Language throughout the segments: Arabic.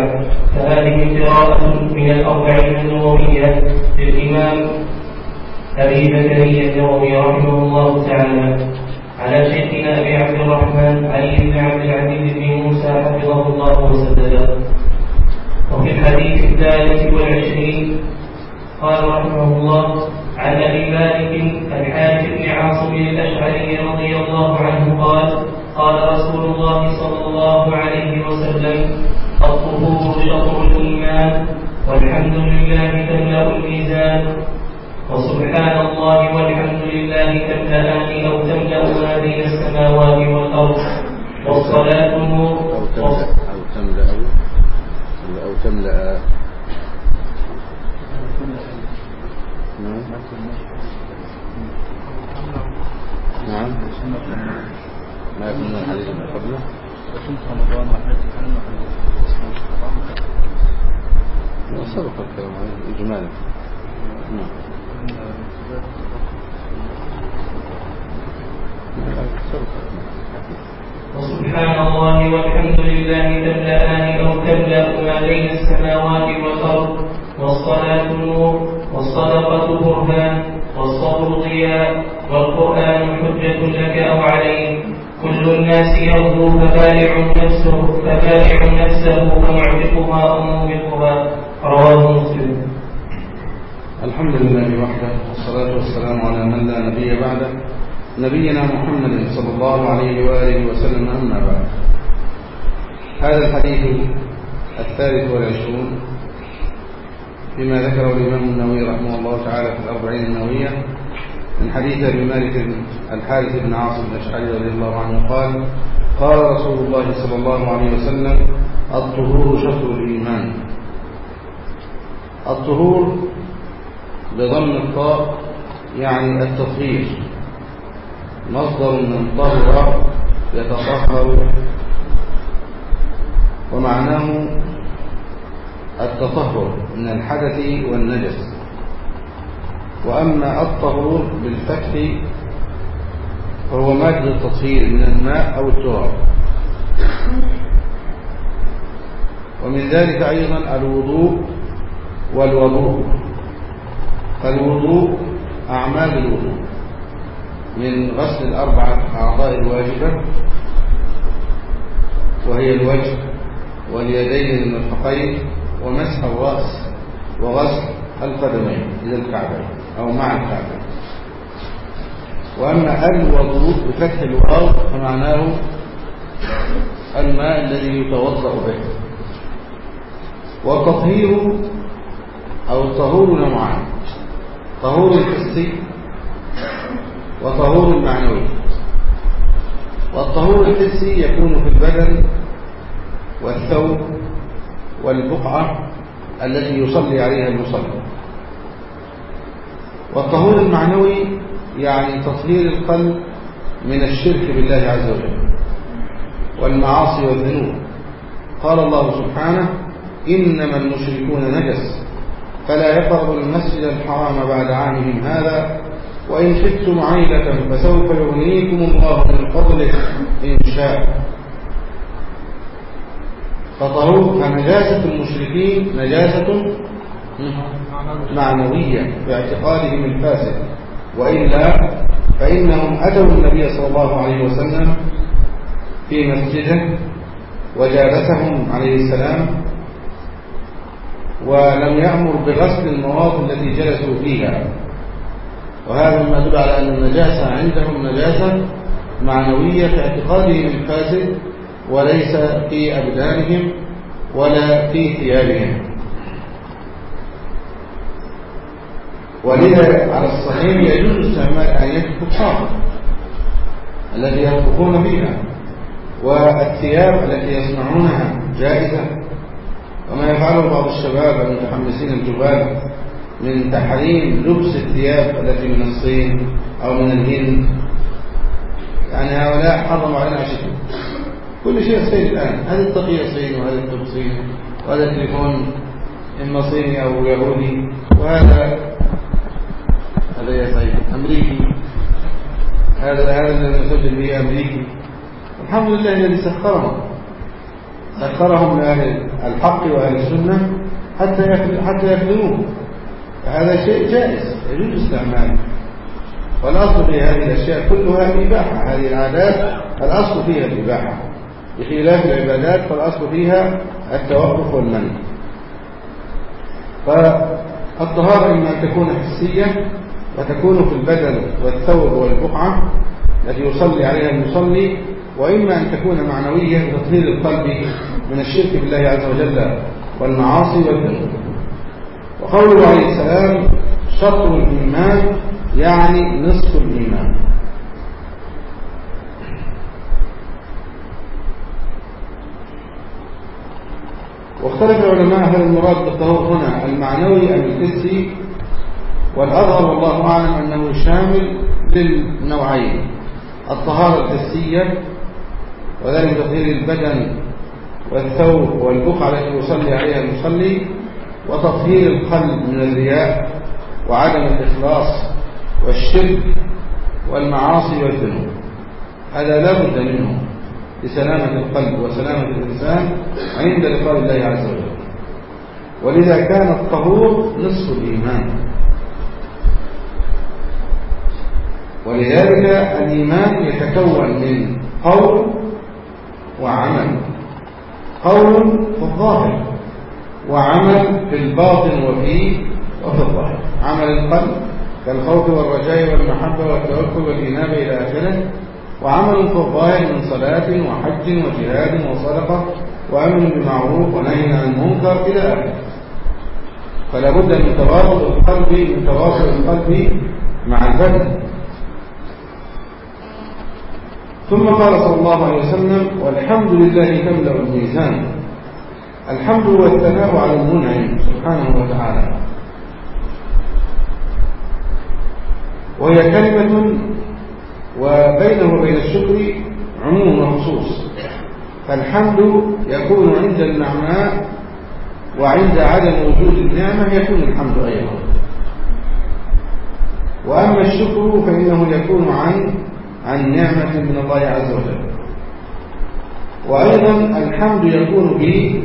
بعد، فهذه قراءة من الأربعين النووية للإمام أبي زكريا النووي رحمه الله تعالى على شيخنا أبي عبد الرحمن علي بن عبد العزيز بن موسى حفظه الله وسدده. وفي الحديث 23 قال رحمه الله: عن أبي مالك الحارث بن عاصم الأشعري رضي الله عنه قال: قال رسول الله صلى الله عليه وسلم: الطهور شطر الإيمان، والحمد لله تملأ الميزان، وسبحان الله والحمد لله تملأان أو تملأ ما بين السماوات والأرض، والصلاة نور أو تملأ نعم ما يكون من الحديث من قبله رمضان سبق الكلام عليه إجمالا. وسبحان الله والحمد لله تملأان أو تملأ ما بين السماوات والأرض، والصلاة نور، والصدقة برهان، والصبر ضياء، والقرآن حجة لك أو عليك، كل الناس يغدو فبائع نفسه فمعتقها أو موبقها. رواه مسلم. الحمد لله وحده، والصلاة والسلام على من لا نبي بعده، نبينا محمد صلى الله عليه وآله وسلم. أما بعد، هذا الحديث 23 فيما ذكره الإمام النووي رحمه الله تعالى في الأربعين النووية من حديث أبي مالك الحارث بن عاصم الأشعري رضي الله عنه قال: قال رسول الله صلى الله عليه وسلم: الطهور شطر الإيمان. الطهور بضم الطاء يعني التطهير، مصدر من طهر يتطهر، ومعناه التطهر من الحدث والنجس. وأما الطهور بالفتح فهو مادة التطهير من الماء أو التراب. ومن ذلك أيضا الوضوء والوضوء. فالوضوء أعمال الوضوء من غسل الأربعة أعضاء الواجبة، وهي الوجه واليدين للمرفقين ومسح الرأس وغسل القدمين إلى الكعبين أو مع الكعبين. وأما الوضوء بفتح الواو فمعناه الماء الذي يتوضأ به. والتطهير أو الطهور نوعان: طهور الحسي وطهور المعنوي. والطهور الحسي يكون في البدن والثوب والبقعة التي يصلي عليها المصلي. والطهور المعنوي يعني تطهير القلب من الشرك بالله عز وجل والمعاصي والذنوب. قال الله سبحانه: إنما المشركون نجس فلا يقربوا المسجد الحرام بعد عامهم هذا وإن خفتم عيلة فسوف يغنيكم الله من فضله إن شاء. فنجاسة المشركين نجاسة معنوية باعتقادهم الفاسد، وإلا فإنهم أتوا النبي صلى الله عليه وسلم في مسجده وجالسهم عليه السلام ولم يأمر بغسل المواطن التي جلسوا فيها. وهذا ما يدل على أن النجاسة عندهم نجاسة معنوية في اعتقادهم الفاسد، وليس في أبدانهم ولا في ثيابهم. ولذا على الصحيح يجوز استعمال آيات الكفار التي ينفقون فيها، والثياب التي يصنعونها جائزة. وما يفعله بعض الشباب المتحمسين الجبال من تحريم لبس الثياب التي من الصين أو من الهند، يعني هؤلاء حرموا علينا عشتهم. كل شيء صيني الآن، هذه الطاقية صيني وهذا التوب صيني وهذا التليفون إما صيني أو يهودي وهذا يا سيد أمريكي، هذا الذي نسجل به أمريكي. الحمد لله الذي سخرنا سخرهم لأهل الحق وأهل السنة حتى يخدموه، فهذا شيء جائز يجوز استعماله. والأصل في هذه الأشياء كلها الإباحة، هذه العادات الأصل فيها الإباحة، بخلاف العبادات فالأصل فيها التوقف والمنع. فالطهارة إما أن تكون حسية وتكون في البدن والثوب والبقعة التي يصلي عليها المصلي، وإما أن تكون معنوية بتطهير القلب من الشرك بالله عز وجل والمعاصي والذنوب. وقوله عليه السلام شطر الإيمان يعني نصف الإيمان. واختلف العلماء هل المراد بالطهور هنا المعنوي أم الحسي، والأظهر والله أعلم أنه شامل للنوعين: الطهارة الحسية وذلك تطهير البدن والثوب والبقعة التي يصلي عليها المصلي، وتطهير القلب من الرياء وعدم الإخلاص والشرك والمعاصي والذنوب. هذا لا بد منه لسلامة القلب وسلامة الإنسان عند لقاء الله عز وجل، ولذا كان الطهور نصف الإيمان. ولذلك الإيمان يتكون من قول وعمل، قول في الظاهر وعمل في الباطن وفي الظاهر. عمل القلب كالخوف والرجاء والمحبة والتوكل والإنابة إلى آخره، وعمل في الظاهر من صلاة وحج وجهاد وصدقة وأمر بالمعروف ونهي عن المنكر إلى آخره. فلا بد من تواصل القلب مع البدن. ثم قال صلى الله عليه وسلم: والحمد لله تملأ الميزان. الحمد هو الثناء على المنعم سبحانه وتعالى، وهي كلمة وبينه وبين الشكر عموم وخصوص. فالحمد يكون عند النعماء، وعند عدم وجود النعمة يكون الحمد أيضا. وأما الشكر فإنه يكون عن نعمة من الله عز وجل. وأيضا الحمد يكون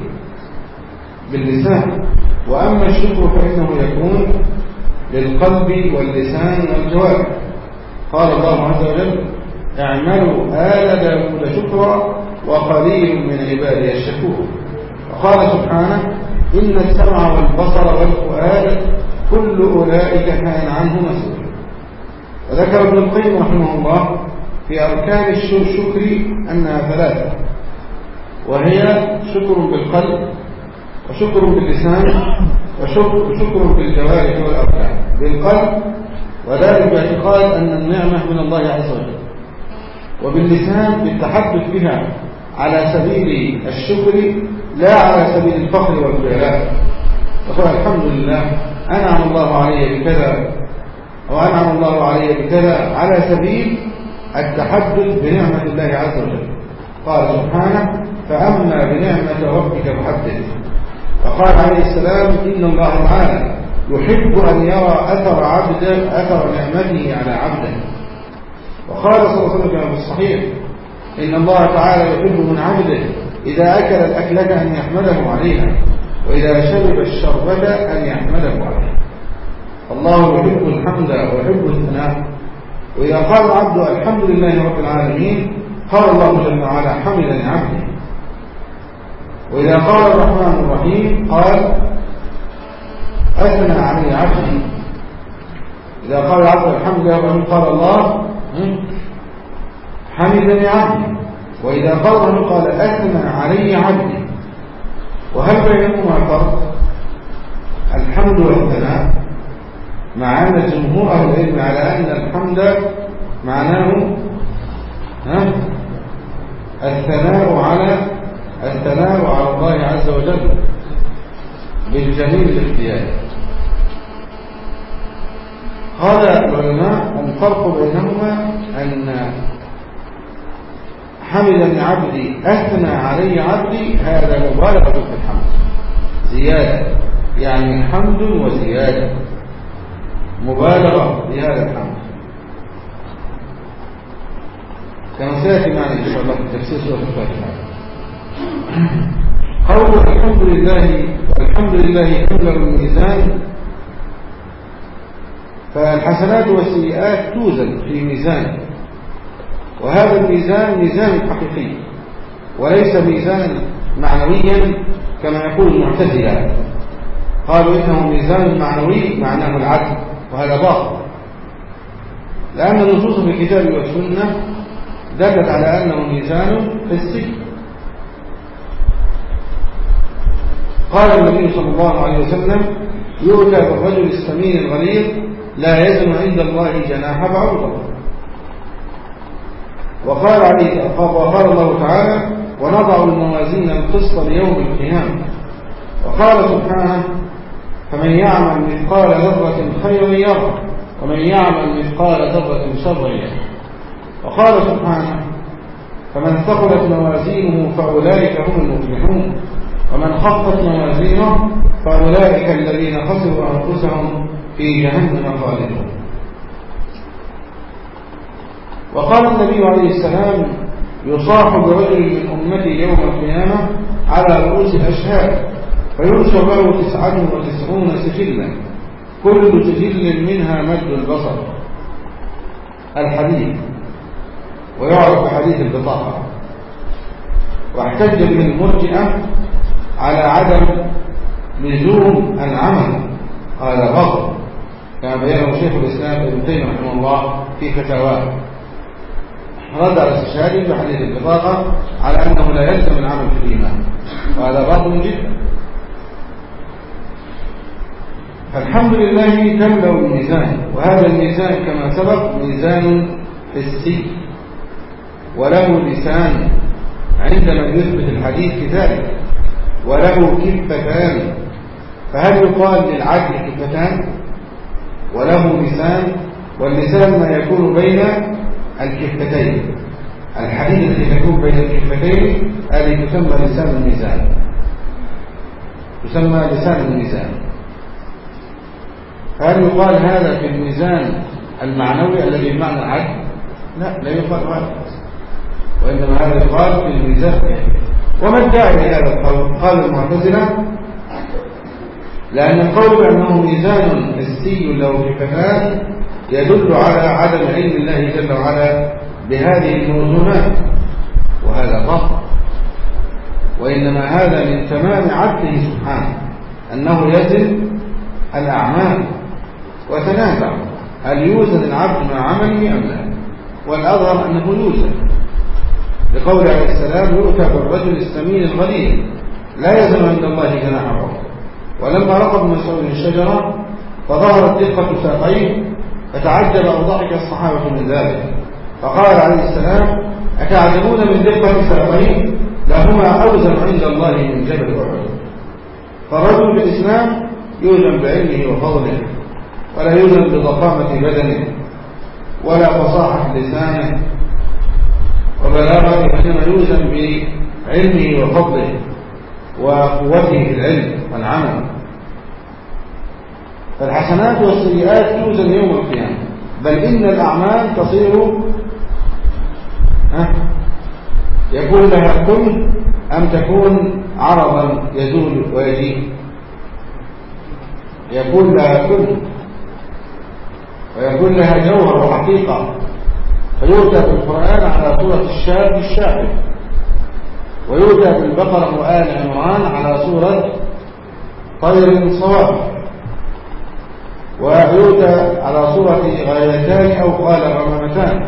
باللسان، وأما الشكر فإنه يكون بالقلب واللسان والجوارح. قال الله عز وجل: اعملوا آل داود شكرا وقليل من عبادي الشكور. وقال سبحانه: إن السمع والبصر والفؤاد كل أولئك كان عنه مسؤولا. وذكر ابن القيم رحمه الله في أركان الشكر أنها ثلاثة، وهي شكر بالقلب وشكر باللسان وشكر بالجوارح والأركان. بالقلب وذلك باعتقاد أن النعمة من الله عز وجل، وباللسان بالتحدث بها على سبيل الشكر لا على سبيل الفخر والخيلاء. وقال: الحمد لله أنعم الله علي بكذا وأنعم الله علي بكذا، على سبيل التحدث بنعمة الله عز وجل. قال سبحانه: فأما بنعمة ربك فحدث. وقال عليه السلام: إن الله تعالى يحب أن يرى أثر نعمته على عبده. وقال صلى الله عليه وسلم في الصحيح: إن الله تعالى يحب من عبده إذا أكل الأكلة أن يحمده عليها، وإذا شرب الشربة أن يحمده عليها. الله يحب الحمد ويحب الثناء. وإذا قال العبد: الحمد لله رب العالمين، قال الله جل وعلا: حمدني عبدي. وإذا قال الرحمن الرحيم قال: أثنى علي عبدي. إذا قال العبد: الحمد لله رب العالمين، قال الله: حمدني عبدي. وإذا قال أثنى علي عبدي. وهل بينهما فرق؟ الحمد والثناء، مع أن جمهور أهل العلم على أن الحمد معناه الثناء على الله عز وجل بالجميل الاختياري. قال العلماء: الفرق بينهما أن حمدني عبدي أثنى علي عبدي هذا مبالغة في الحمد، زيادة، يعني حمد وزيادة، مبالغة في هذا الحمد، كما سيأتي معنا إن شاء الله في تفسير سورة الفاتحة. قول الحمد لله يملأ الميزان. فالحسنات والسيئات توزن في ميزان، وهذا الميزان ميزان حقيقي وليس ميزان معنويا كما يقول المعتزلة. قالوا إنه ميزان معنوي معناه العدل، وهذا باطل، لأن النصوص في الكتاب والسنة دلت على أنه ميزان حسي. قال النبي صلى الله عليه وسلم: يؤتى بالرجل السمين الغليظ لا يزن عند الله جناح بعوضة. وقال الله تعالى: ونضع الموازين القسط ليوم القيامة. وقال سبحانه: فمن يعمل مثقال ذرة خيرا يره ومن يعمل مثقال ذرة شرا يره. وقال سبحانه: فمن ثقلت موازينه فأولئك هم المفلحون ومن خفت موازينه فأولئك الذين خسروا أنفسهم في جهنم خالدون. وقال النبي عليه السلام: يصاح برجل من أمتي يوم القيامة على رؤوس الأشهاد فينشر له 99 سجلا كل سجل منها مد البصر. الحديث، ويعرف بحديث البطاقة. واحتج به المرجئة على عدم لزوم العمل، قال غضب، كما بينه شيخ الإسلام ابن تيمية رحمه الله في فتاواه. رد على الاستشهاد بحديث البطاقة على أنه لا يلزم العمل في الإيمان، وهذا باطل جدا. فالحمد لله تملأ الميزان، وهذا الميزان كما سبق ميزان حسي وله لسان عندما يثبت الحديث كذلك، وله كفتان. فهل يقال للعدل كفتان؟ وله لسان، واللسان ما يكون بين الكفتين. الحديد الذي يكون بين الكفتين هذه تسمى لسان الميزان، تسمى لسان الميزان. هل يقال هذا في الميزان المعنوي الذي بمعنى العدل؟ لا يقال هذا، وإنما هذا يقال في الميزان. وما الداعي لهذا القول؟ قال المعتزلة: لأن القول بأنه ميزان حسي له كفتان يدل على عدم علم الله جل وعلا بهذه الموزونات، وهذا باطل. وإنما هذا من تمام عدله سبحانه أنه يزن الأعمال وتنازع هل يوزن العبد مع عمله أم لا، والأظهر أنه يوزن، لقول عليه السلام: يؤتى بالرجل السمين الغليظ لا يزن عند الله جناح بعوضة. ولما رقب مسعود الشجرة فظهرت دقة ساقيه فتعجب أو ضحك الصحابة من ذلك، فقال عليه السلام: أتعجبون من دقة ساقيه؟ لهما أوزن عند الله من جبل أحد. فالرجل في الإسلام يوزن بعلمه وفضله، ولا يوزن بضخامة بدنه ولا فصاحة لسانه وبلاغته، إنما يوزن بعلمه وفضله وقوته في العلم والعمل. فالحسنات والسيئات توزن يوم القيامة، بل إن الأعمال تصير يكون لها كل أم تكون عرضا يزول ويجيب. يكون لها كل ويكون لها جوهر وحقيقة، فيؤتى بالقرآن على صورة الشاب الشاعر، ويؤتى بالبقرة وآل عمران على صورة طير صواب، ويؤتى على صورة غايتان أو قال غمامتان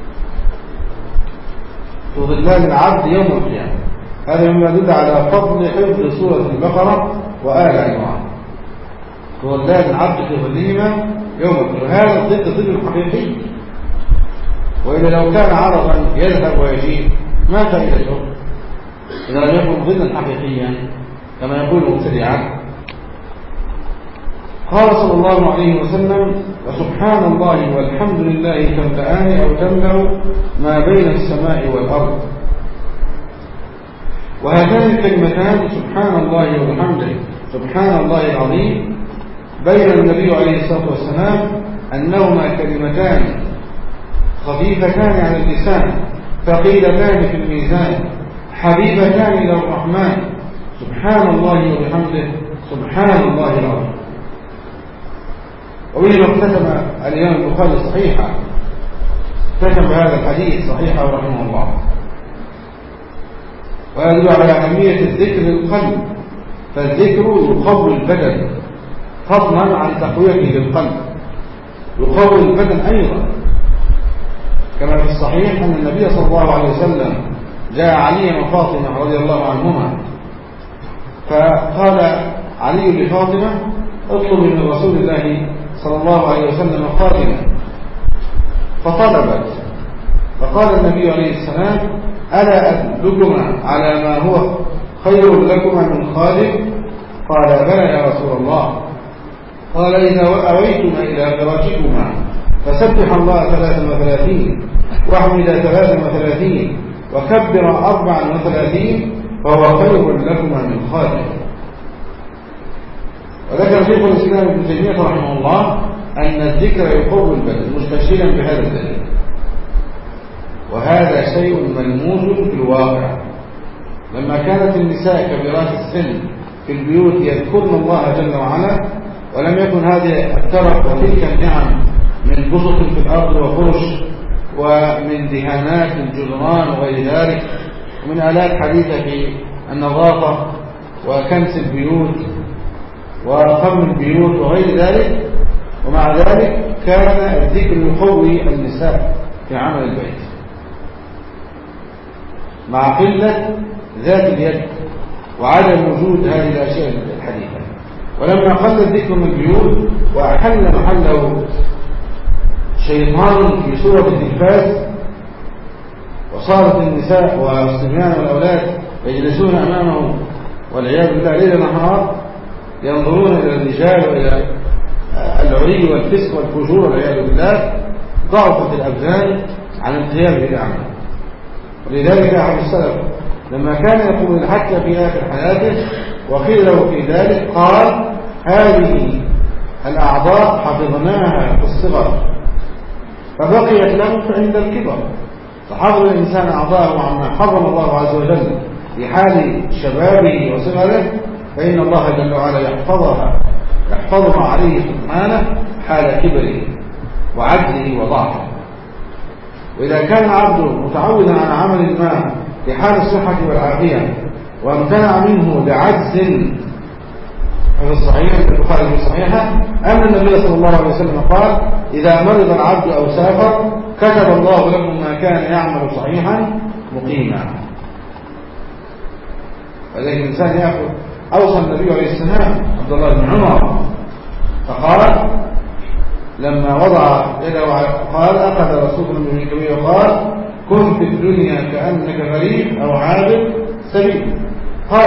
تظلان العبد يوم القيامة. هذا مما يدل على فضل حفظ سورة البقرة وآل عمران، تظلان العبد في ظلهما يوم القيامة. هذا ظل حقيقي، وإذا لو كان عرضا يذهب ويجيب ما فائدته إذا لم يكن ظلا حقيقيا كما يقول المبتدعة. قال صلى الله عليه وسلم: وسبحان الله والحمد لله تملأان أو تملأ ما بين السماء والأرض. وهاتان الكلمتان سبحان الله وبحمده سبحان الله العظيم بين النبي عليه الصلاة والسلام أنهما كلمتان خفيفتان على اللسان ثقيلتان في الميزان حبيبتان إلى الرحمن سبحان الله وبحمده سبحان الله العظيم. وبه اختتم الإمام البخاري صحيحا، اختتم بهذا الحديث صحيحا رحمه الله، ويدل على أهمية الذكر للقلب، فالذكر يقوي البدن فضلا عن تقويته للقلب، يقوي البدن أيضا، كما في الصحيح أن النبي صلى الله عليه وسلم جاء علي وفاطمة رضي الله عنهما، فقال علي لفاطمة اطلب من رسول الله صلى الله عليه وسلم خادما، فطلبت، فقال النبي عليه السلام ألا أدلكما على ما هو خير لكما من خادم؟ قال بلى يا رسول الله. قال إذا أويتما إلى فراشكما فسبح الله 33 واحمد 33 وكبر 34 فهو خير لكما من خادم. وذكر شيخ الإسلام ابن تيمية رحمه الله أن الذكر يقوي البدن مستشيرا بهذا الدليل، وهذا شيء ملموس في الواقع. لما كانت النساء كبيرات السن في البيوت يذكرن الله جل وعلا، ولم يكن هذه الترف وتلك النعم من بسط في الأرض وفرش ومن دهانات الجدران وغير ذلك، ومن آلات حديثة في النظافة وكنس البيوت وقم البيوت وغير ذلك، ومع ذلك كان الذكر يقوي النساء في عمل البيت مع قلة ذات اليد وعدم وجود هذه الأشياء الحديثة. ولما قل الذكر من البيوت وأحل محله شيطان في صورة التلفاز، وصارت النساء والصبيان والأولاد يجلسون أمامه والعياذ بالله ليل نهار ينظرون إلى الرجال وإلى العري والفسق والفجور والعياذ بالله، ضعفت الأبدان عن القيام بالأعمال. ولذلك أحد السلف لما كان يقوم الحج في آخر حياته وقيل له في ذلك قال هذه الأعضاء حفظناها في الصغر فبقيت له عند الكبر، فحفظ الإنسان أعضاءه عما حفظ الله عز وجل في حال شبابه وصغره، فإن الله جل وعلا يحفظها عليه سبحانه حال كبره وعجزه وضعفه. وإذا كان عبده متعودا على عمل ما في حال الصحة والعافية وامتنع منه لعجز، في الصحيح البخاري في صحيحه أن النبي صلى الله عليه وسلم قال إذا مرض العبد أو سافر كتب الله له ما كان يعمل صحيحا مقيما. ولكن الإنسان يأخذ. أوصى النبي عليه السلام عبد الله بن عمر فقال لما وضع يده قال أخذ رسول الله من كبير وقال كن في الدنيا كأنك غريب أو عابر سبيل. قال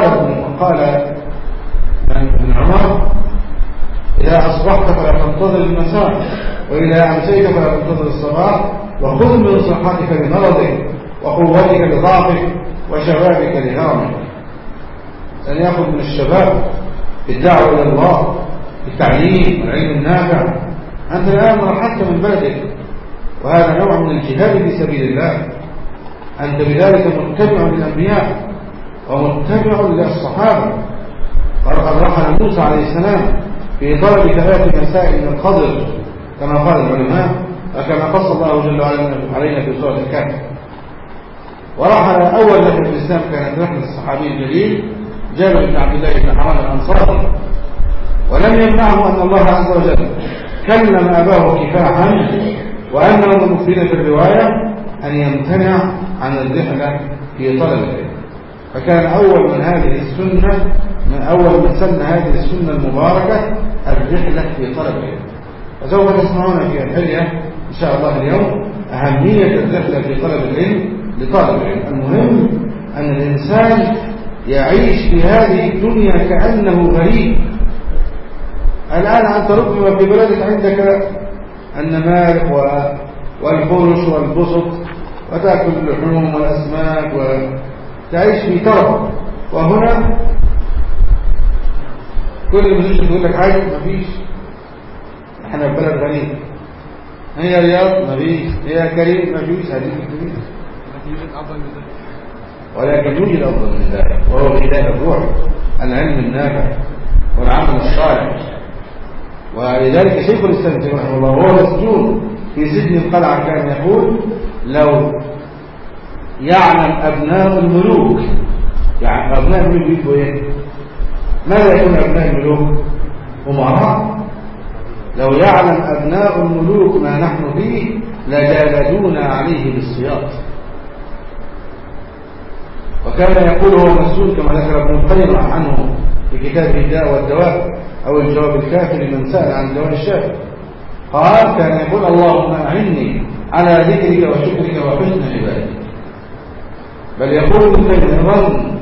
ابن عمر إذا أصبحت فلا تنتظر المساء وإذا أمسيت فلا تنتظر الصباح، وخذ من صحتك لمرضك وقوتك لضعفك وشبابك لهرمك. أن يأخذ من الشباب بالدعوة إلى الله بالتعليم والعلم النافع. أنت الآن رحلت من بلدك وهذا نوع من الجهاد في سبيل الله، أنت بذلك متبع للأنبياء ومتبع للصحابة. قد رحل موسى عليه السلام في طلب 3 مسائل من الخضر كما قال العلماء وكما قص الله جل وعلا علينا في سورة الكهف. ورحل أول رحلة في الإسلام كانت رحلة الصحابي الجليل جابر بن عبد الله بن حرام الأنصاري، ولم يمنعه أن الله عز وجل كلم أباه كفاحا وأنه المفيد في الرواية أن يمتنع عن الرحلة في طلب العلم. فكان أول من هذه السنة من سن هذه السنة المباركة الرحلة في طلب العلم. وسوف تسمعون في الحلية إن شاء الله اليوم أهمية الرحلة في طلب العلم لطالب العلم. المهم أن الإنسان يعيش في هذه الدنيا كأنه غريب. الآن أنت ربما في بلدك عندك النمارق والفرش والبسط وتأكل اللحوم والأسماك وتعيش في ترف، وهنا كل ما تقول لك حاجة مفيش، احنا في بلد غريب. هي رياض مفيش، هي كريم مفيش، هذه مفيش. ولكن يوجد أفضل من ذلك، وهو غذاء الروح، العلم النافع والعمل الصالح. ولذلك شيخ الإسلام رحمه الله وهو مسجون في سجن القلعة كان يقول: لو يعلم أبناء الملوك، يعني أبناء الملوك يبقوا إيه؟ ماذا يكون أبناء الملوك؟ أمراء. لو يعلم أبناء الملوك ما نحن فيه لجالدونا عليه بالسياط. وكان يقول هو مسجون كما ذكر ابن القيم عنه في كتابه الداء والدواء أو الجواب الكافي لمن سأل عن دواء الشافي، قال كان يقول: اللهم أعني على ذكرك وشكرك وحسن عبادتك. بل يقول ابن القيم: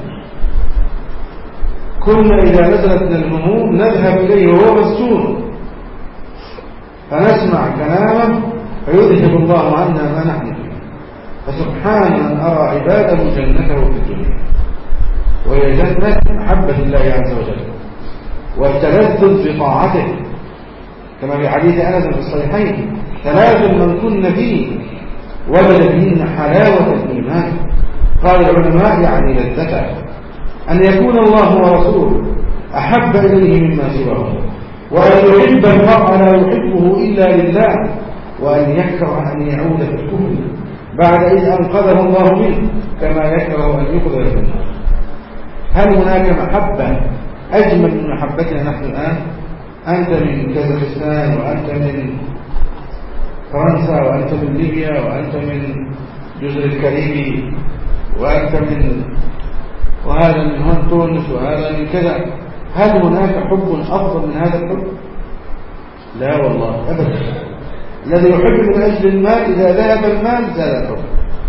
كنا إذا نزلت من الهموم نذهب إليه وهو مسجون فنسمع كلامه فيذهب الله عنا ما نحن فيه. فسبحان من أرى عباده جنته في الدنيا، وهي جنة محبة الله عز وجل والتلذذ بطاعته، كما في حديث أنس في الصحيحين: ثلاث من كن فيه وجد فيهن حلاوة الإيمان. قال العلماء يعني لذته، أن يكون الله ورسوله أحب إليه مما سواه، وأن يحب المرء لا يحبه إلا لله، وأن يكره أن يعود في الكفر بعد إذ أنقذه الله منه، كما يكره أن يقذف في النار. هل هناك محبة أجمل من محبتنا نحن الآن؟ أنت من كازاخستان، وأنت من فرنسا، وأنت من ليبيا، وأنت من جزر الكاريبي، وأنت من وهذا من هون تونس، وهذا من كذا. هل هناك حب أفضل من هذا الحب؟ لا والله أبدا. الذي يحب من أجل المال إذا ذهب المال زال الحب.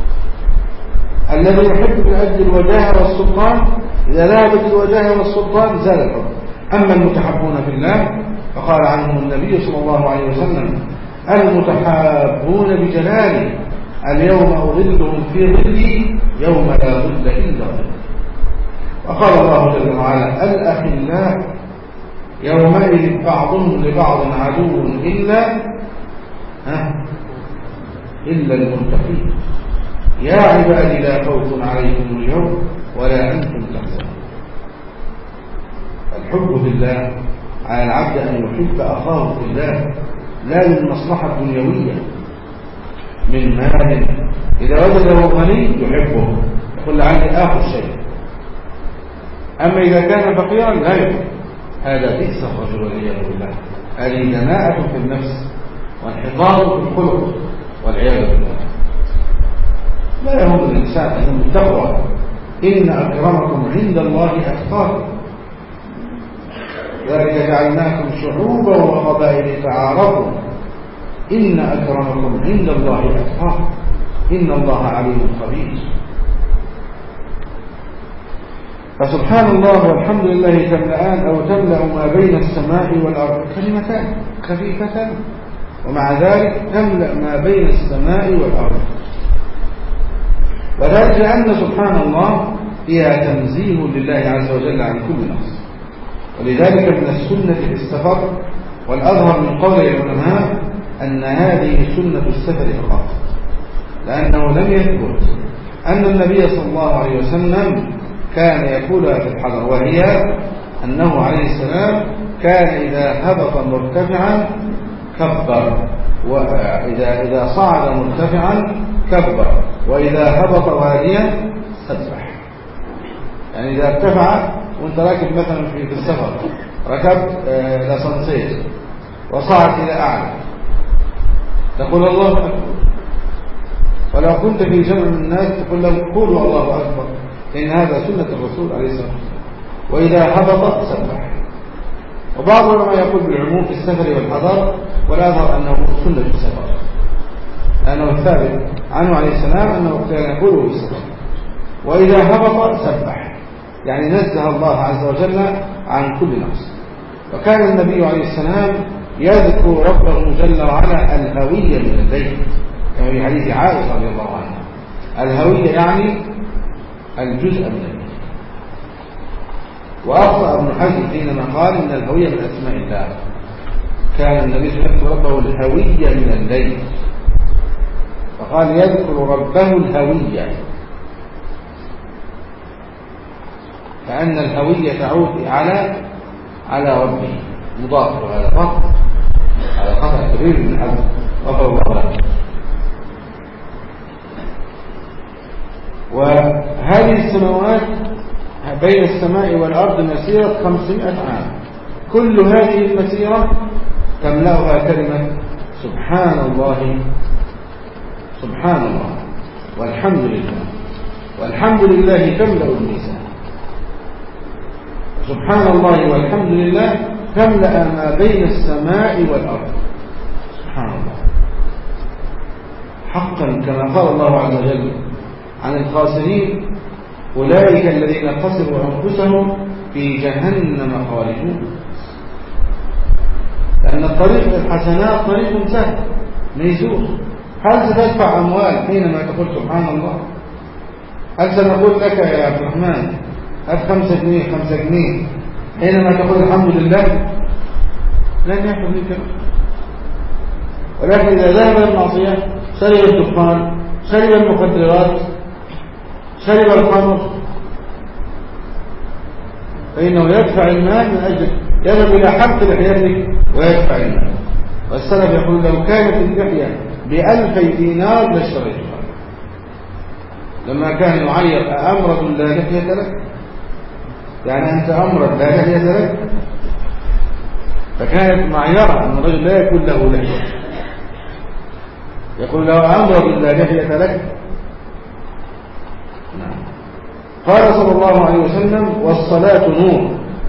الذي يحب من أجل الوجاهة والسلطان إذا ذهبت الوجاهة والسلطان زال الحب. أما المتحبون في الله فقال عنهم النبي صلى الله عليه وسلم: المتحابون بجلالي اليوم أظلهم في ظلي يوم لا ظل إلا ظل. وقال الله جل وعلا: الأخلاء يومئذ بعضهم لبعض عدو إلا المتقين. يا عبادي لا خوف عليكم اليوم ولا أنتم تحزنون. الحب في الله على العبد أن يحب أخاه في الله، لا للمصلحة الدنيوية من مال. إذا وجده غني يحبه، يقول لعلي آخذ شيء. أما إذا كان فقيرا لا يحب. هذا بئس الرجل والعياذ بالله. هذه دناءة في النفس وانحطاط في الخلق والعياذ بالله. لا يهم الإنسان أن التقوى: إن أكرمكم عند الله أتقاكم، ذلك جعلناكم شعوبا وقبائل تعارفوا، إن أكرمكم عند الله أتقاكم، إن الله عليم خبير. فسبحان الله والحمد لله تملأان أو تملأ ما بين السماء والأرض، كلمتان خفيفتان ومع ذلك تملأ ما بين السماء والأرض. وذلك لأن سبحان الله فيها تنزيه لله عز وجل عن كل نقص. ولذلك من السنة في السفر، والأظهر من قول العلماء أن هذه سنة السفر فقط، لأنه لم يثبت أن النبي صلى الله عليه وسلم كان يقولها في الحضر، وهي أنه عليه السلام كان إذا هبط مرتفعا كبر، وإذا صعد مرتفعا كبر، وإذا هبط واديا سبح. يعني إذا ارتفع وانت راكب مثلا في السفر، ركبت لاسانسير وصعد إلى أعلى، تقول الله أكبر. ولو كنت في جمع من الناس تقول لهم قولوا الله أكبر، لأن هذا سنة الرسول عليه الصلاة والسلام. وإذا هبط سبح. وبعض العلماء يقول بالعموم في السفر والحضر، والأظهر أنه سنة السفر، لأنه الثابت عنه عليه السلام أنه كان يقوله في السفر. وإذا هبط سبح، يعني نزه الله عز وجل عن كل نقص. وكان النبي عليه السلام يذكر ربه جل وعلا الهوية من الليل، كما في حديث عائشة رضي الله عنها. الهوية يعني الجزء من الليل. وأخطأ ابن حزم حينما قال إن الهوية من أسماء الله. كان النبي صلى الله عليه وسلم يذكر ربه الهوية من الليل، فقال يذكر ربه الهوية. فأن الهوية تعود على ربه مضاف، وهذا فقط على قطع كبير من حد غفر الله له. وهذه السماوات بين السماء والأرض مسيرة 500 عام، كل هذه المسيرة تملأها كلمة سبحان الله سبحان الله والحمد لله، والحمد لله تملأ الميزان. سبحان الله والحمد لله تملأ ما بين السماء والأرض. سبحان الله حقا كما قال الله عز وجل عن الخاسرين أولئك الذين خسروا أنفسهم في جهنم خالدون. لأن الطريق الحسنات طريق سهل ميسور. هل ستدفع أموال حينما تقول سبحان الله؟ هل سنقول لك يا عبد الرحمن هات 5 جنيه 5 جنيه حينما تقول الحمد لله؟ لن يحصل منك. ولكن إذا ذهب المعصية شرب الدخان، شرب المخدرات، شرب الخمر، فإنه يدفع المال من أجل يذهب إلى حق لحيته ويدفع المال. والسلف يقول لو كانت اللحية ب1000 دينار لاشتريتها. لما كان يعير أمرض لا لحية لك، يعني أنت أمرض لا لحية لك، فكانت معيرة أن الرجل لا يكون له لحية. يقول له أمرض لا لحية لك. قال صلى الله عليه وسلم والصلاة نور.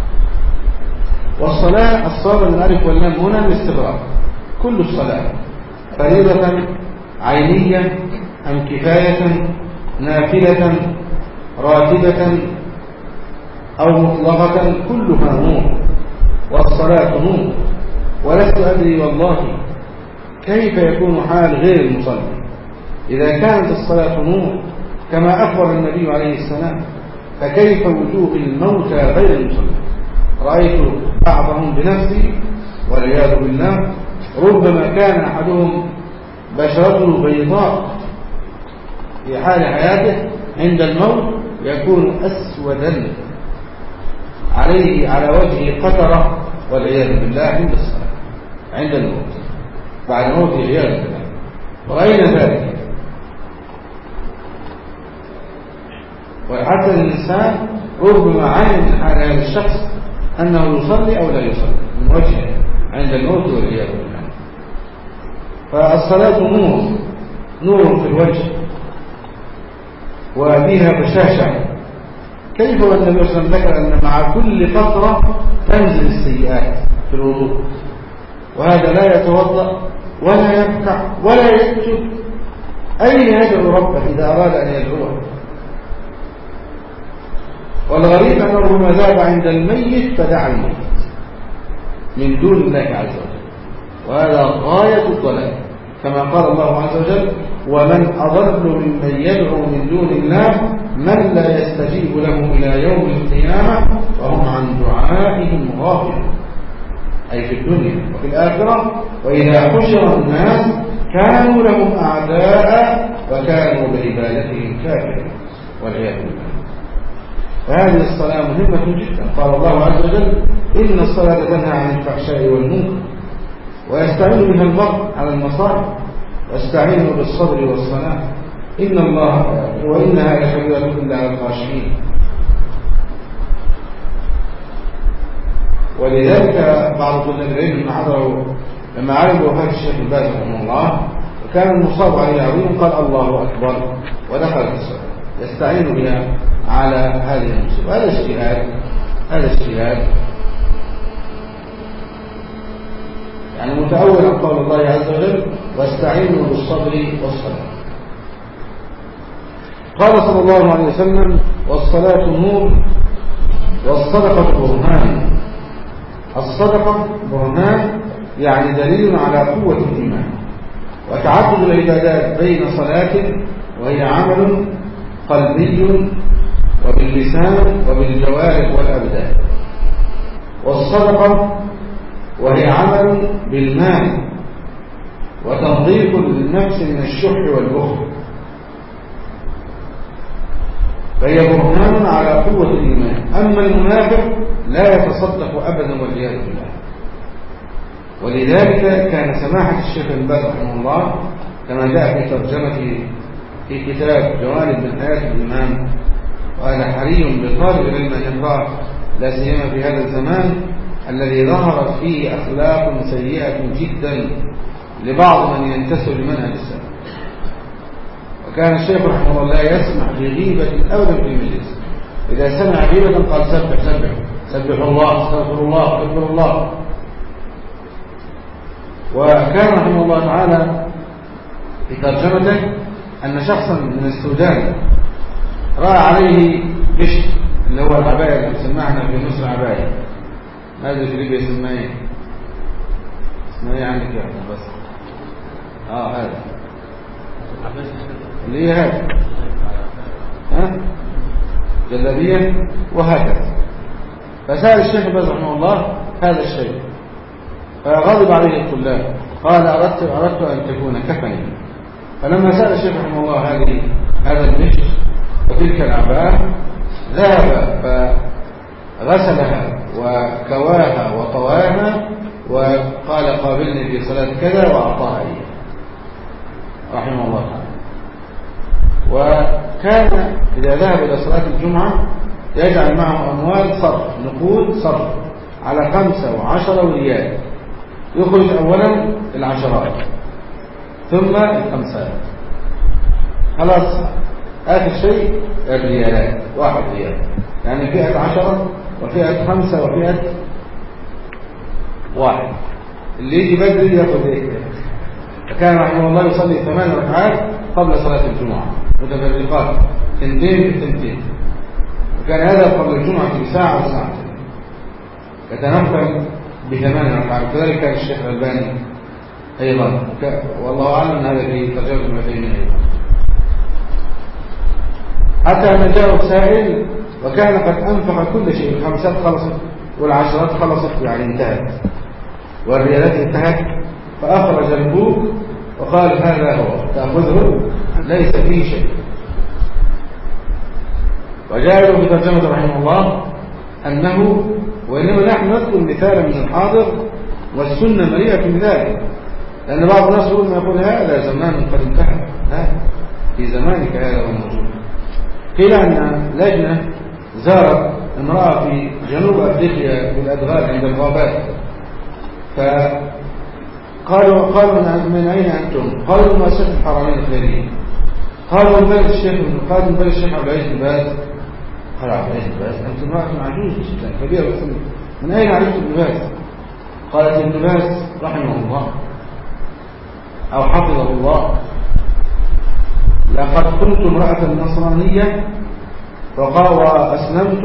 والصلاة الصاد من الألف واللام هنا الاستغراق، كل الصلاة فريضة عينية أم كفاية نافلة راتبة أو مطلقة كلها نور. والصلاة نور. ولست أدري والله كيف يكون حال غير المصلي إذا كانت الصلاة نور كما أخبر النبي عليه السلام، فكيف وجوه الموتى غير المصلي؟ رأيت بعضهم بنفسي والعياذ بالله ربما كان أحدهم بشرته بيضاء في حال حياته، عند الموت يكون أسودا عليه على وجهه قطرة والعياذ بالله عند الصلاة، عند الموت بعد موته والعياذ بالله. ورأينا ذلك. وحتى الإنسان ربما عين من حال هذا الشخص أنه يصلي أو لا يصلي من وجهه عند الموت والعياذ بالله. فالصلاة نور في الوجه وبها بشاشة. كيف والنبي صلى الله عليه وسلم ذكر أن مع كل قطرة تنزل السيئات في الوضوء، وهذا لا يتوضأ ولا يركع ولا يسجد، أين يدعو ربه إذا أراد أن يدعوه؟ والغريب أنه ربما ذهب عند الميت فدعا الميت من دون الله عز وجل، وهذا غاية الضلال كما قال الله عز وجل ومن أضل ممن يدعو من دون الله من لا يستجيب له إلى يوم القيامة وهم عن دعائهم غافلون، أي في الدنيا وفي الآخرة. وإذا حشر الناس كانوا لهم أعداء وكانوا بعبادتهم كافرين والعياذ بالله. فهذه الصلاة مهمة جدا. قال الله عز وجل إن الصلاة تنهى عن الفحشاء والمنكر ويستعين بها المرء على المصائب واستعينوا بالصبر والصلاة إن الله وإنها لكبيرة إلا على الخاشعين. ولذلك بعض طلاب العلم لما علموا وفاة الشيخ الباز رحمه الله وكان المصاب عليه عظيم قال الله أكبر ودخل في الصلاة يستعين بها على هذه المصيبة. هذا اجتهاد يعني متأول عن قول الله عز وجل واستعينوا بالصبر والصلاة. قال صلى الله عليه وسلم والصلاة نور والصدقة برهان. الصدقة برهان يعني دليل على قوة الإيمان. وتعدد العبادات بين صلاة وهي عمل قلبي وباللسان وبالجوارح والأبدان، والصدقة وهي عمل بالمال وتنظيف للنفس من الشح والبخل. فهي برهان على قوة الإيمان. أما المنافق لا يتصدق أبدا والعياذ بالله. ولذلك كان سماحة الشيخ بن باز رحمه الله كما جاء في ترجمته في كتاب جوانب من حياة الإمام، وهذا حري بطالب العلم أن يقرأ لا سيما في هذا الزمان الذي ظهرت فيه أخلاق سيئة جدا لبعض من ينتسب لمنهج السلف. وكان الشيخ رحمه الله لا يسمع بغيبة أبدا في المجلس، إذا سمع غيبة قال سبح سبح سبح الله استغفر الله اكبر الله. وكان رحمه الله تعالى في ترجمته أن شخصا من السودان رأى عليه بشت اللي هو العباية اللي سمعنا في مصر عباية، هذا في ليبيا اسمها ايه؟ اسمها ايه عندك يا احمد بس؟ هذا اللي هي هذا جلابية وهكذا. فسأل الشيخ باز رحمه الله هذا الشيء فغضب عليه الطلاب، قال أردت أن تكون كفني. فلما سأل الشيخ رحمه الله هذا البشت وتلك العباءة ذهب فغسلها وكواها وطواها وقال قابلني في صلاة كذا وأعطاها إياه رحمه الله تعالى. وكان إذا ذهب إلى صلاة الجمعة يجعل معه أموال صرف، نقود صرف على 5 و10 وريال، يخرج أولا العشرات ثم الخمسات، خلاص آخر شيء الريالات، 1 ريال، يعني فئة 10 وفئة 5 وفئة 1. اللي يجي بدري ياخذ ايه؟ فكان رحمه الله يصلي 8 ركعات قبل صلاة الجمعة متفرقات 2 ب2، وكان هذا قبل الجمعة بساعة وساعتين، يتنفل ب8 ركعات. كذلك كان الشيخ الألباني أيضا، والله أعلم أن هذا في ترجمة ابن تيمية أيضا. حتى أن جاء سائل وكان قد أنفق كل شيء، الخمسات خلصت والعشرات خلصت يعني انتهت والريالات انتهت، فأخرج البوك وقال هذا هو تأخذه ليس فيه شيء. وجاء له بترجمة رحمه الله أنه وإنما نحن نذكر مثالا من الحاضر والسنة مليئة من ذلك، لأن بعض الناس يقول هذا زمان قد انتهى، لا، في زمانك هذا هو الموجود. قيل أن لجنة زارت امرأة في جنوب أفريقيا في الأدغال عند الغابات، فقالوا من أين أنتم؟ قالوا من مؤسسة الحرمين الخيرية. قالوا من بلد الشيخ عبد العزيز بن باز. قال عبد العزيز بن باز أنتم امرأة عجوز جدا كبيرة، من أين عرفت ابن باز؟ قالت ابن باز رحمه الله أو حفظه الله لقد كنت امرأة نصرانية وأسلمت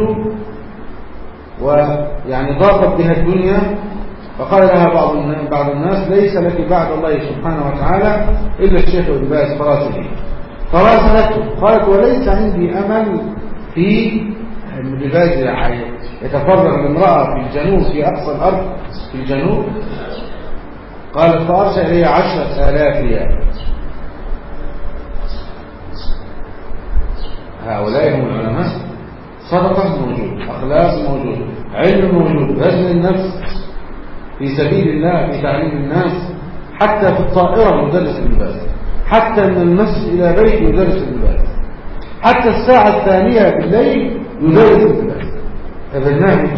ويعني ضاقت بها الدنيا، فقال لها بعض الناس ليس لك بعد الله سبحانه وتعالى إلا الشيخ ابن باز فراسلته. قالت وليس عندي أمل في ابن باز يتفرغ لامرأة في الجنوب في أقصى الأرض في الجنوب. قالت فأرسل إلي 10,000 ريال. هؤلاء هم العلماء، صدقة موجود، أخلاق موجود، علم موجود، بذل النفس في سبيل الله في تعليم الناس، حتى في الطائرة يدرس ابن باز، حتى من المسجد إلى بيت يدرس ابن باز، حتى الساعة 2 بالليل يدرس ابن باز. فبرنامج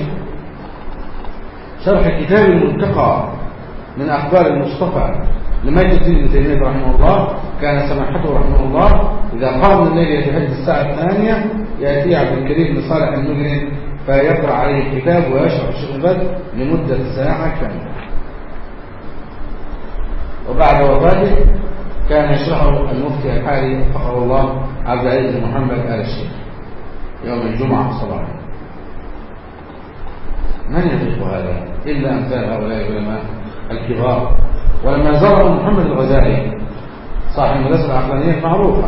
شرح كتاب المنتقى من أخبار المصطفى لمجد ابن تيمية رحمه الله، كان سماحته رحمه الله إذا قام الليل يتهجد الساعة 2 يأتي عبد الكريم بن صالح المجرم فيقرأ عليه الكتاب ويشرح الشيخ ابن باز لمدة ساعة كاملة. وبعد وفاته كان يشرحه المفتي الحالي وفقه الله عبد العزيز بن محمد آل الشيخ يوم الجمعة صباحا. من يطيق هذا إلا أمثال هؤلاء العلماء الكبار. ولما زار محمد الغزالي صاحب المدرسة العقلانية معروفة،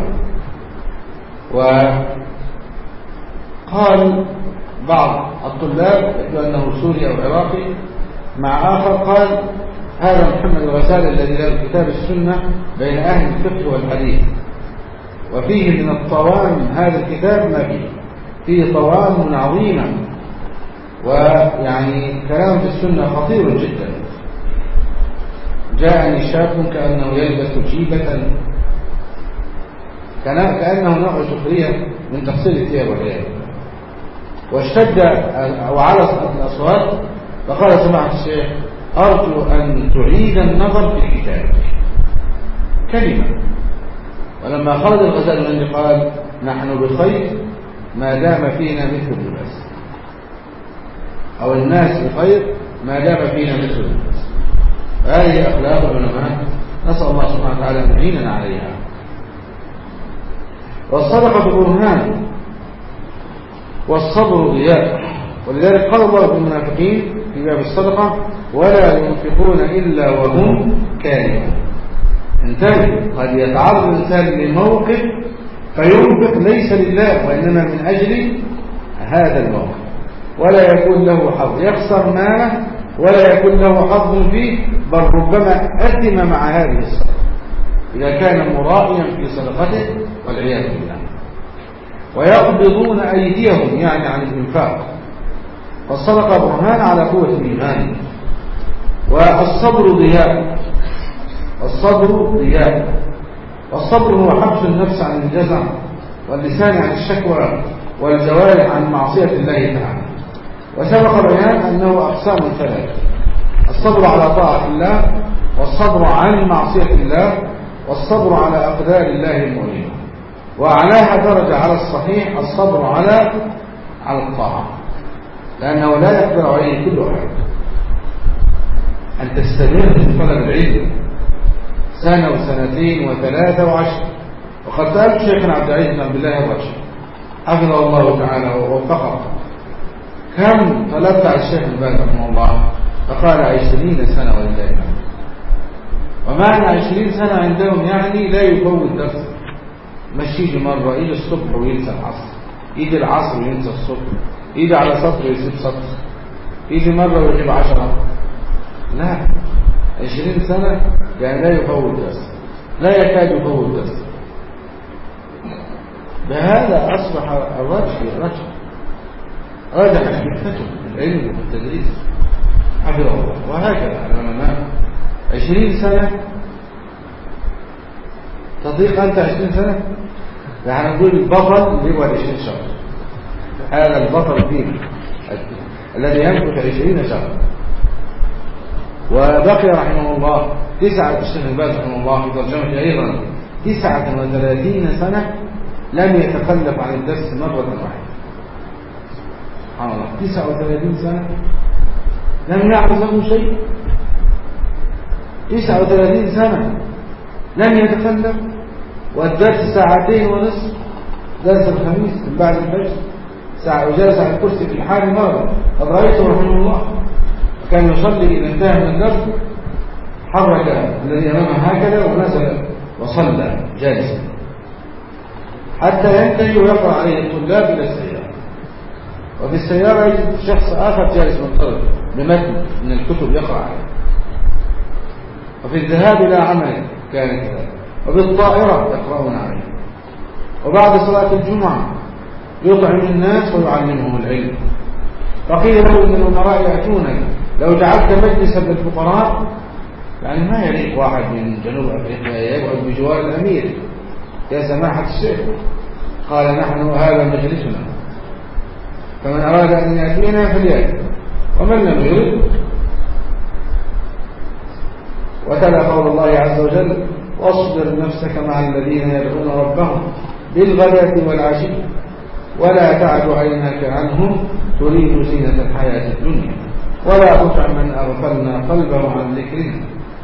وقال بعض الطلاب يقول أنه سوري أو عراقي، مع آخر قال هذا محمد الغزالي الذي له كتاب السنة بين أهل الفقه والحديث، وفيه من الطوام هذا الكتاب ما فيه طوام عظيمة، ويعني كلام في السنة خطير جدا. جاءني شاب كأنه يلبس جيبة، كأنه نوع سخرية من تقصير الثياب والعياذ بالله، واشتد أو على الأصوات، فقال سماحة الشيخ أرجو أن تعيد النظر في الكتاب كلمة. ولما خرج الغزال من عندي قال نحن بخير ما دام فينا مثل اللباس، أو الناس بخير ما دام فينا مثل اللباس. هذه أخلاق العلماء، نسأل الله سبحانه وتعالى أن يعيننا عليها. والصدقة برهان والصبر ضياء، ولذلك قال الله للمنافقين في باب الصدقة ولا ينفقون إلا وهم كارهون. انتبه، قد يتعرض الإنسان لموقف فينفق ليس لله وإنما من أجل هذا الموقف، ولا يكون له حظ، يخسر ماله ولا يكون له حظ فيه، بل ربما أثم مع هذه الصدقة إذا كان مرائيا في صدقته والعياذ بالله. ويقبضون أيديهم يعني عن الإنفاق. فالصدقة برهان على قوة الإيمان. والصبر ضياء، الصبر ضياء، والصبر هو حبس النفس عن الجزع واللسان عن الشكوى والجوارح عن معصية الله تعالى. وسبق بيان أنه أقسام ثلاثة: الصبر على طاعة الله، والصبر عن معصية الله، والصبر على أقدار الله المؤلمة. وأعلاها درجة على الصحيح الصبر على الطاعة، لأنه لا يقدر عليه كل أحد. أن تستمر في طلب العلم سنة وسنتين وثلاثة وعشر. وقد سألت شيخنا عبد العزيز بن عبد الله الرشيد حفظه الله تعالى ووفقه كم طلبت على الشيخ ابن باز رحمه الله، فقال 20 سنة ولله الحمد. ومعنى 20 سنة عندهم يعني لا يفوت درس، مش يجي مرة يجي الصبح وينسى العصر، يجي العصر وينسى الصبح، يجي على سطر ويسيب سطر، يجي مرة ويجيب 10. لا، 20 سنة يعني لا يفوت درس، لا يكاد يفوت درس. بهذا أصبح الرجل رجح حكمته العلم والتدريس حفظه الله. وهكذا العلماء 20 سنة تضيق أنت 20 سنة، يعني نقول البطل اللي هو 20 شهر، هذا البطل الدين الذي يمكث 20 شهرا. وبقي رحمه الله الشيخ ابن باز رحمه الله في ترجمته أيضا 39 سنة لم يتخلف عن الدرس مرة واحدة. سبحان الله، 39 سنة لم يعرض له شيء، 39 سنة لم يتخلف. والدرس 2.5 ساعة، درس الخميس من بعد الفجر ساعة، وجلس على الكرسي في الحال مرة. قد رأيته رحمه الله كان يصلي إذا انتهى من الدرس حرك الذي أمامه هكذا ونزل وصلى جالسا حتى ينتهي ويقرأ عليه الطلاب إلى السيارة. وفي السيارة يجد شخص آخر جالس منتظر بمتن من الكتب يقرأ عليه. وفي الذهاب إلى عمل كان كذلك، وبالطائرة يقرؤون عليه. وبعد صلاة الجمعة يطعم الناس ويعلمهم العلم. فقيل له إن الأمراء يأتونك لو جعلت مجلسا للفقراء، يعني ما يليق واحد من جنوب أفريقيا يقعد بجوار الأمير يا سماحة الشيخ. قال نحن هذا مجلسنا، فمن أراد أن يأتينا فليأتي ومن لم يرد. وتلا قول الله عز وجل واصبر نفسك مع الذين يدعون ربهم بالغداة والعشي ولا تعد عيناك عنهم تريد زينة الحياة الدنيا ولا تطع من أغفلنا قلبه عن ذكرنا.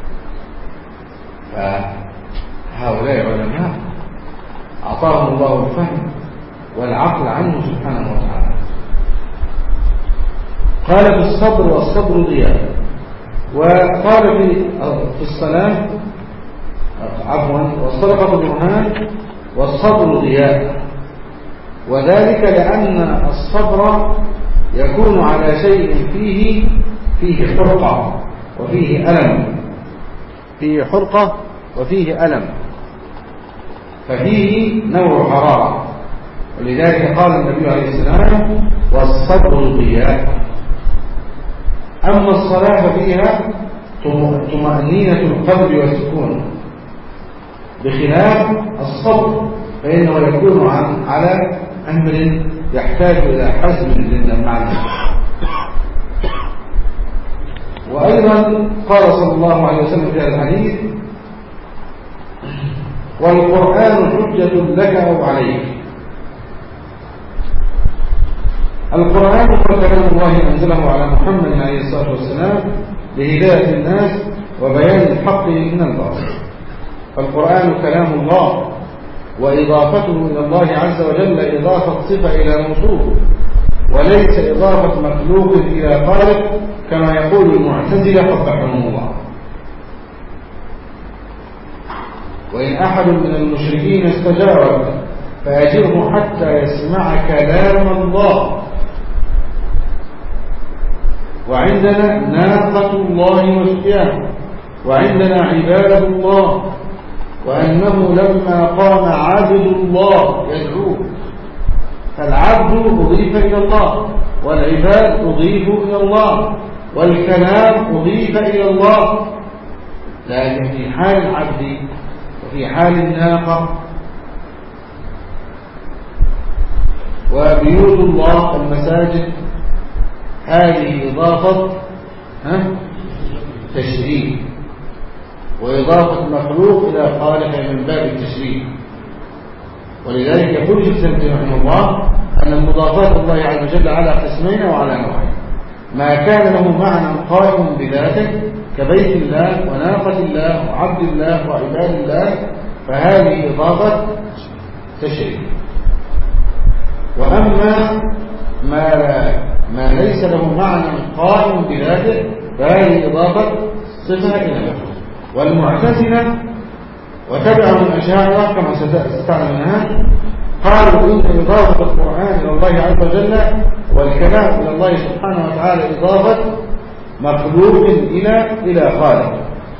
فهؤلاء علماء أعطاهم الله الفهم والعقل عنه سبحانه وتعالى. قال في الصبر والصبر ضياء. وقال في الصلاة والصدقة برهان والصبر ضياء. وذلك لأن الصبر يكون على شيء فيه حرقة وفيه ألم، فيه حرقة وفيه ألم. ففيه نوع حرارة، ولذلك قال النبي عليه السلام والصبر ضياء. أما الصلاة ففيها طمأنينة القلب والسكون، بخلاف الصبر فإنه يكون على أمر يحتاج إلى حزم للمعنى. وأيضا قال صلى الله عليه وسلم في هذا الحديث والقرآن حجة لك أو عليك. القرآن هو كلام الله أنزله على محمد عليه الصلاة والسلام لهداية الناس وبيان الحق من الباطل. فالقرآن كلام الله، وإضافته إلى الله عز وجل إضافة صفة إلى موصوف، وليس إضافة مخلوق إلى خالق كما يقول المعتزلة قبحهم الله. وإن أحد من المشركين استجارك فأجره حتى يسمع كلام الله. وعندنا ناقة الله وسقياها، وعندنا عباد الله، وأنه لما قام عبد الله يدعوه، فالعبد أضيف إلى الله، والعباد أضيف إلى الله، والكلام أضيف إلى الله. لكن في حال العبد وفي حال الناقة وبيوت الله المساجد هذه إضافة تشريف، وإضافة مخلوق إلى خالق من باب التشريف. ولذلك يقول شيخ الإسلام رحمه الله أن مضافات الله عز وجل على قسمين وعلى نوعين: ما كان له معنى قائم بذاته كبيت الله وناقة الله وعبد الله وعباد الله، فهذه إضافة تشريف. وأما ما ليس له معنى قائم بذاته فهذه إضافة صفة إلى مخلوق. والمعتزلة وتبعهم الأشاعرة كما ستعلمونها قالوا إن إضافة القرآن إلى الله عز وجل والكلام إلى الله سبحانه وتعالى إضافة مخلوق إلى خالق.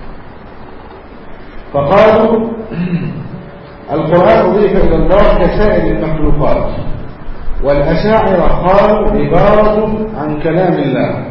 فقالوا القرآن أضيف إلى الله كسائر المخلوقات، والأشاعرة قالوا عبارة عن كلام الله.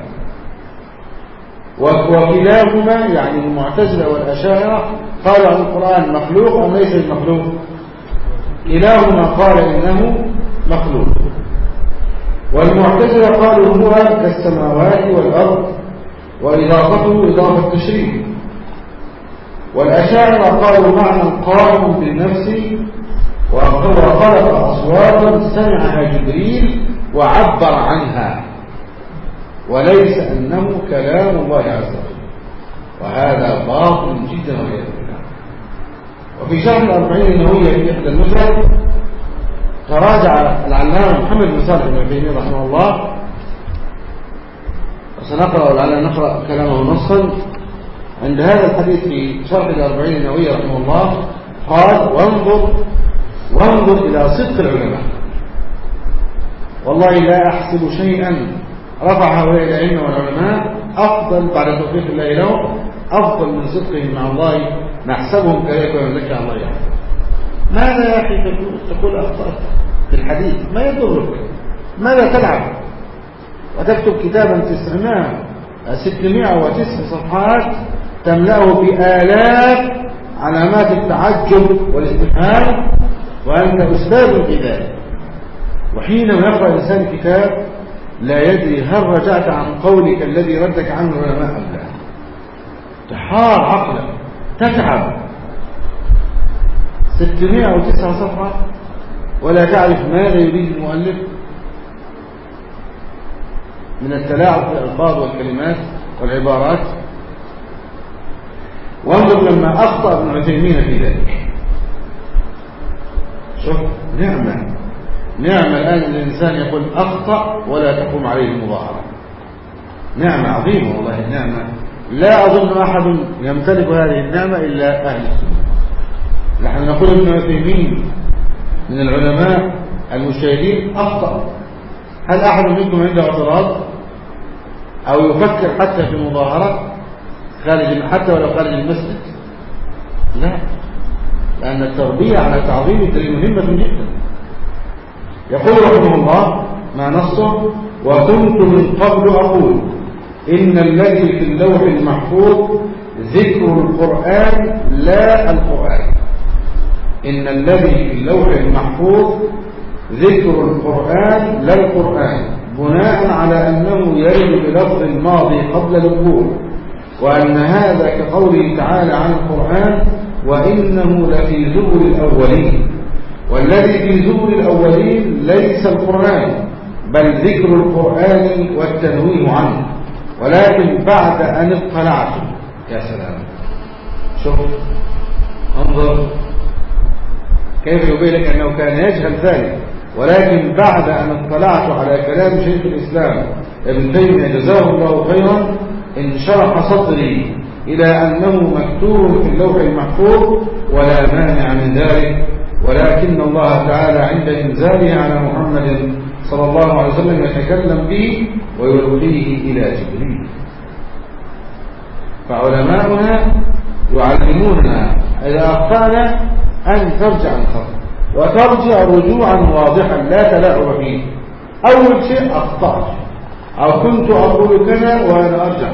وكلاهما يعني المعتزلة والأشاعرة قالوا عن القرآن مخلوق أم ليس مخلوق؟ كلاهما قال إنه مخلوق. والمعتزلة قالوا هو كالسماوات والأرض وإضافته إضافة تشريف. والأشاعرة قالوا معنى قائم بالنفس وخلق أصواتا سمعها جبريل وعبر عنها، وليس أنه كلام الله عز وجل، وهذا باطل جدا والعياذ بالله. وفي شرح الأربعين النووية في إحدى النسخ تراجع العلامة محمد بن صالح بن عثيمين رحمه الله، وسنقرأ ولعلنا نقرأ كلامه نصا عند هذا الحديث في شرح الأربعين النووية رحمه الله. قال وانظر إلى صدق العلماء، والله لا أحسب شيئا رفع هؤلاء الأئمة والعلماء أفضل بعد توفيق الله لهم أفضل من صدقهم مع الله، نحسبهم كذلك ونذكر الله يعني. ماذا يا أخي تقول أخطأت في الحديث؟ ما يضرك، ماذا تلعب وتكتب كتابا 609 صفحات تملأه بآلاف علامات التعجب والاستفهام وأنت أستاذ في ذلك، وحينما يقرأ الإنسان كتاب لا يدري هل رجعت عن قولك الذي ردك عنه العلماء أم لا، تحار عقلك، تتعب 609 صفحة ولا تعرف ماذا يريد المؤلف من التلاعب في الألفاظ والكلمات والعبارات. وانظر لما أخطأ ابن عثيمين في ذلك. شوف نعمة الآن الإنسان يقول أخطأ ولا تقوم عليه المظاهرة، نعمة عظيمة والله. النعمة لا أظن أحد يمتلك هذه النعمة إلا أهل السنة. نحن نقول ابن عثيمين من العلماء المجتهدين أخطأ، هل أحد منكم عنده اعتراض أو يفكر حتى في المظاهرة حتى ولو خارج المسجد؟ لا، لأن التربية على تعظيم الدليل مهمة جدا. يقول رحمه الله ما نصه: وكنت من قبل أقول إن الذي في اللوح المحفوظ ذكر القرآن لا القرآن. إن الذي في اللوح المحفوظ ذكر القرآن لا القرآن، بناء على أنه يرد بلفظ الماضي قبل الذكور، وأن هذا كقوله تعالى عن القرآن: وإنه لفي زبر الأولين. والذي في زبر الأولين ليس القرآن، بل ذكر القرآن والتنويه عنه، ولكن بعد أن اطلعت. يا سلام، شوف انظر كيف يبين لك أنه كان يجهل ذلك، ولكن بعد أن اطلعت على كلام شيخ الإسلام ابن تيمية جزاه الله خيرا انشرح صدري إلى أنه مكتوب في اللوح المحفوظ ولا مانع من ذلك، ولكن الله تعالى عند إنزاله على محمد صلى الله عليه وسلم يتكلم به ويلقيه إلى جبريل. فعلماؤنا يعلموننا إذا أخطأنا أن ترجع الخطأ، وترجع رجوعا واضحا لا تلاعب فيه. أول شيء أخطأت أو كنت أقول كذا وأنا أرجع،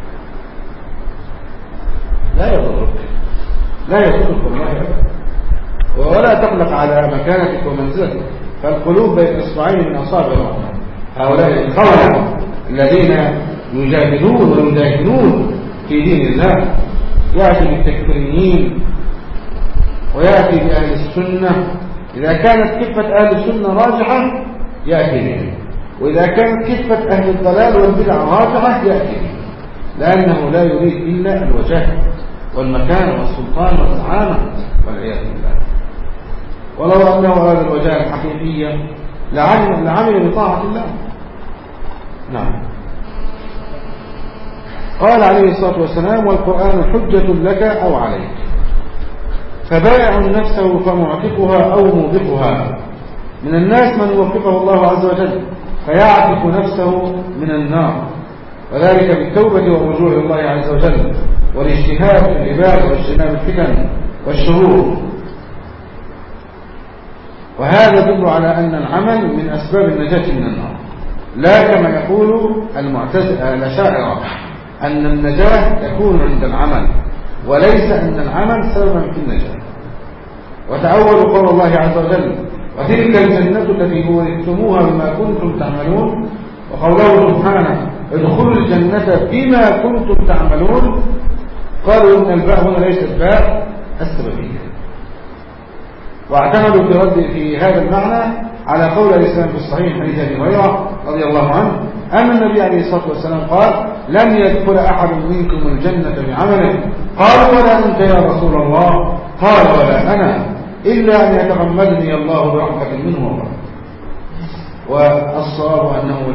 لا يضرك، لا يضرك والله أبدا، ولا تقلق على مكانتك ومنزلتك، فالقلوب بين إصبعين من أصابع الرحمن. هؤلاء الخونة الذين يجاهدون ويجاهدون في دين الله، يأتي بالتكفيريين ويأتي بأهل السنة. إذا كانت كفة أهل السنة راجحة يأتي بهم، وإذا كانت كفة أهل الضلال والبدع راجحة يأتي بهم، لأنه لا يريد إلا الوجاه والمكان والسلطان والزعامة والعياذ بالله. ولو أنه أراد الوجاه الحقيقية لعمل بطاعة الله. نعم. قال عليه الصلاة والسلام: والقرآن حجة لك أو عليك، فبائع نفسه فمعتقها أو موبقها. من الناس من يوفقه الله عز وجل فيعتق نفسه من النار، وذلك بالتوبة والرجوع إلى الله عز وجل والاجتهاد في العبادة واجتناب الفتن والشرور. وهذا يدل على أن العمل من أسباب النجاة من النار، لا كما يقول الأشاعرة أن النجاة تكون عند العمل، وليس أن العمل سببا في النجاة. وتأولوا قول الله عز وجل: وتلك الجنة التي أورثتموها بما كنتم تعملون، وقوله سبحانه: ادخلوا الجنة بما كنتم تعملون. قالوا إن الباء هنا ليست باء السببية، واعتمدوا في رد في هذا المعنى على قول الإسلام في الصحيح حديث أبي هريرة رضي الله عنه أن النبي عليه الصلاة والسلام قال: لن يدخل أحد منكم الجنة بعمله. قالوا: ولا أنت يا رسول الله؟ قال: ولا أنا، إلا أن يتغمدني الله برحمة منه ورحمة. والصواب أنه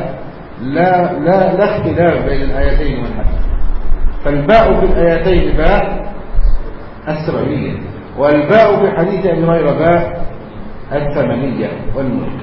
لا اختلاف بين الآيتين والحديث، فالباء في الآيتين باء السببية، والباء في حديث أبي هريرة باء الثمنية والملك،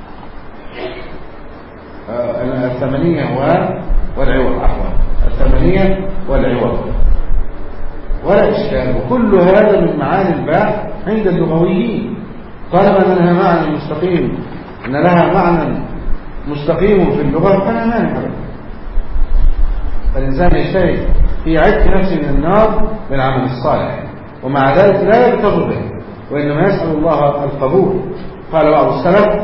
الثمنية والعوض، عفوا الثمنية والعوض، ولا إشكال. وكل هذا من معاني الباء عند اللغويين، طالما أنها معنى مستقيم، أن لها معنى مستقيم في اللغة فلا مانع. فالإنسان يجتهد في عتق نفسه من النار بالعمل الصالح، ومع ذلك لا يغتر به، وإنما يسأل الله القبول. قال بعض السلف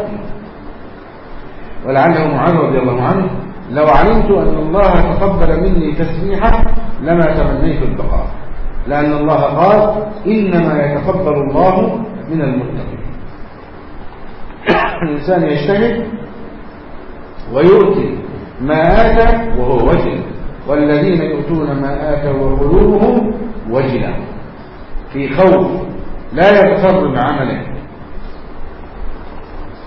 ولعله معاذ رضي الله عنه: لو علمت أن الله تقبل مني تسبيحة لما تمنيت البقاء، لأن الله قال: إنما يتقبل الله من المتقين. الإنسان يجتهد ويؤتي ما آتى وهو وجل، والذين يؤتون ما آتوا وقلوبهم وجلة، في خوف، لا يغتر بعمله.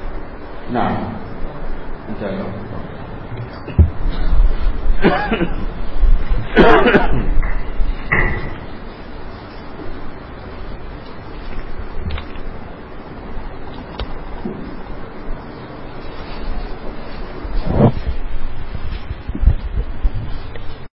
نعم. انتهى.